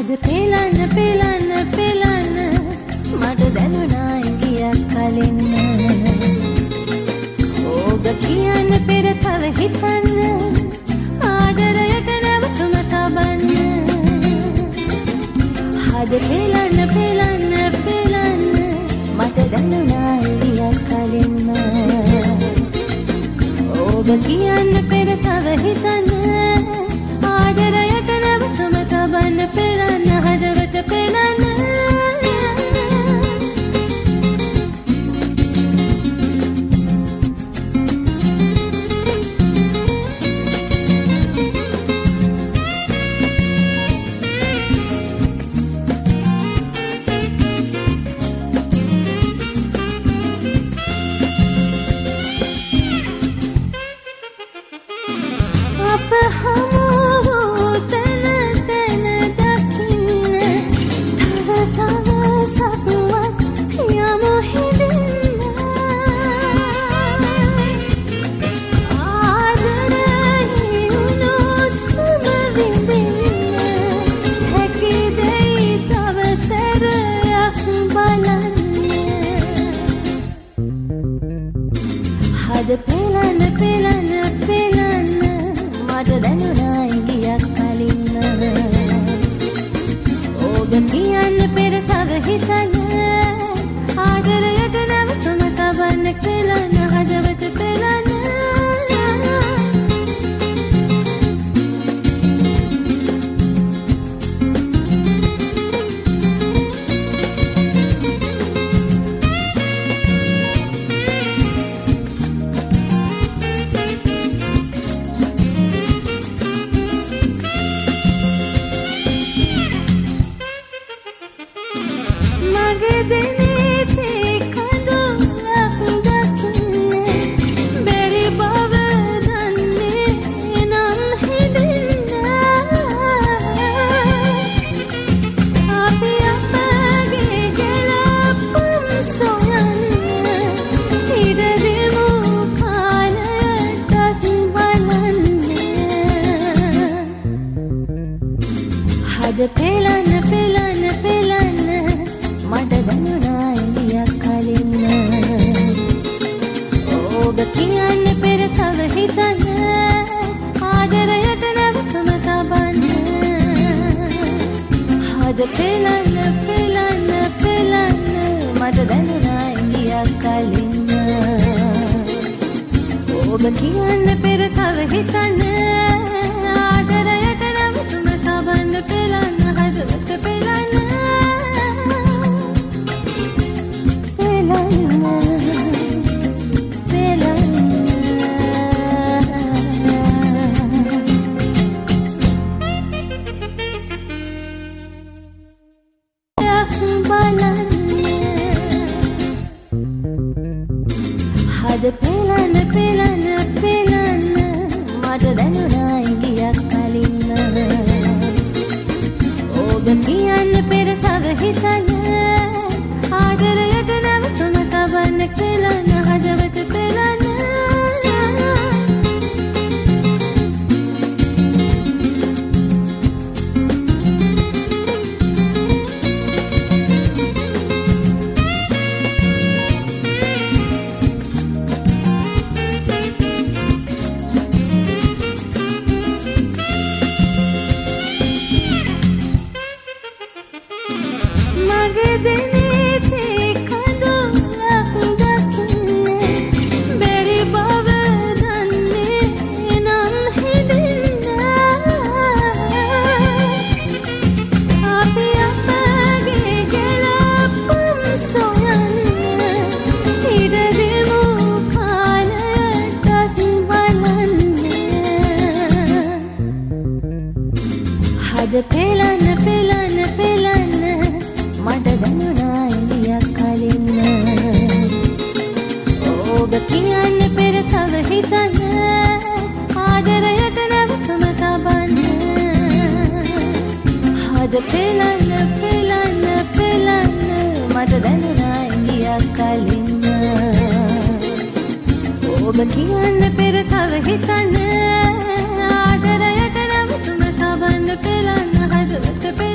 හද පෙලන්න පෙලන්න පෙලන්න මට දැනුණා ගියක් කලින් ඔබ කියන්න පෙර තව හිතන්න ආදරයට නැවතුම තබන්න හද පෙලන්න පෙලන්න පෙලන්න මට දැනුණා ගියක් කලින් ඔබ කියන්න පෙර තව හිතන්න ආදරයට නැවතුම තබන්න පෙලන්න හදවත පෙලන්න හද පෙලන්න පෙලන්න පෙලන්න මට දැනුණා ගියක් කලින් ඔබ කියන්න පෙර තව හිතන්න ආදරයට නැවතුම තබන්න පෙලන්න හදවත පෙලන්න හද පෙලන්න පෙලන්න පෙලන්න මට දැනුණා ගියක් කලින් ඔබ කියන්න පෙර තව හිතන්න ආදරයට නැවතුම තබන්න හද පෙලන්න පෙලන්න පෙලන්න මට දැනුණා ගියක් කලින් ඔබ කියන්න පෙර තව හිතන්න ආදරයට නැවතුම තබන්න පෙලන්න හදවත පෙලන්න හද පෙලන්න පෙලන්න පෙලන්න මට දැනුණා ගියක් කලින් ඔබ කියන්න පෙර තව හිතන්න ආදරයට නැවතුම තබන්න පෙලන්න හදවත පෙලන්න හද පෙලන්න පෙලන්න පෙලන්න මට දැනුණා ගියක් කලින් ඔබ කියන්න පෙර තව හිතන්න ආදරයට නැවතුම තබන්න හද පෙලන්න පෙලන්න පෙලන්න මට දැනුණා ගියක් කලින් ඔබ කියන්න පෙර තව හිතන්න ආදරයට නැවතුම තබන්න පෙලන්න හදවත